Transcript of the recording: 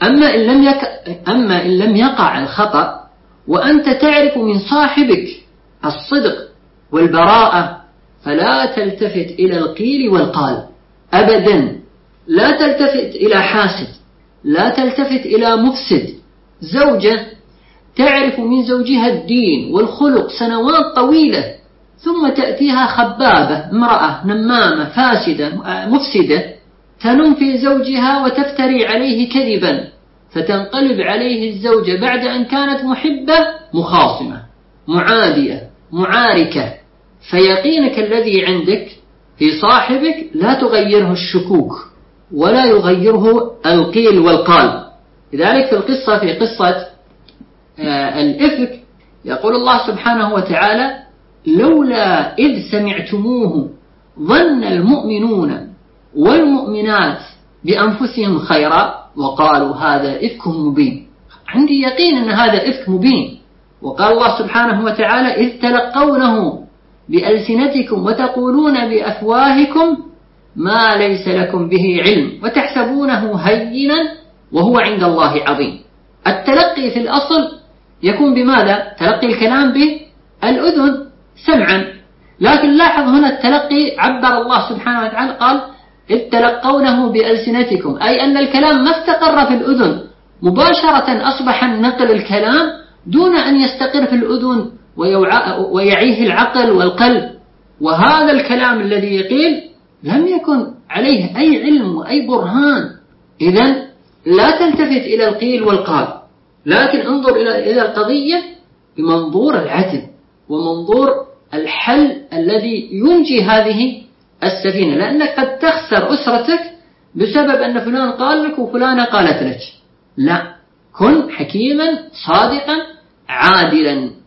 أما إن لم يقع الخطأ وأنت تعرف من صاحبك الصدق والبراءة فلا تلتفت إلى القيل والقال أبدا. لا تلتفت إلى حاسد، لا تلتفت إلى مفسد. زوجة تعرف من زوجها الدين والخلق سنوات طويلة ثم تأتيها خبابة، امرأة نمامة فاسدة مفسدة، تنم في زوجها وتفتري عليه كذبا، فتنقلب عليه الزوجة بعد أن كانت محبة مخاصمة معادية معاركة. فيقينك الذي عندك في صاحبك لا تغيره الشكوك ولا يغيره القيل والقال. لذلك في قصة الإفك يقول الله سبحانه وتعالى: لولا إذ سمعتموه ظن المؤمنون والمؤمنات بأنفسهم خيرا وقالوا هذا إفك مبين. عندي يقين أن هذا إفك مبين. وقال الله سبحانه وتعالى: إذ تلقونه بألسنتكم وتقولون بأفواهكم ما ليس لكم به علم وتحسبونه هينا وهو عند الله عظيم. التلقي في الأصل يكون بماذا؟ تلقي الكلام بالأذن سمعا، لكن لاحظ هنا التلقي عبر الله سبحانه وتعالى قال: إذ تلقونه بألسنتكم، أي أن الكلام ما استقر في الأذن مباشرة، أصبح نقل الكلام دون أن يستقر في الأذن ويعيه العقل والقلب. وهذا الكلام الذي يقيل لم يكن عليه أي علم وأي برهان. إذن لا تلتفت إلى القيل والقال، لكن انظر إلى القضية بمنظور العدل ومنظور الحل الذي ينجي هذه السفينة، لأنك قد تخسر أسرتك بسبب أن فلان قال لك وفلانة قالت لك. لا، كن حكيما صادقا عادلا.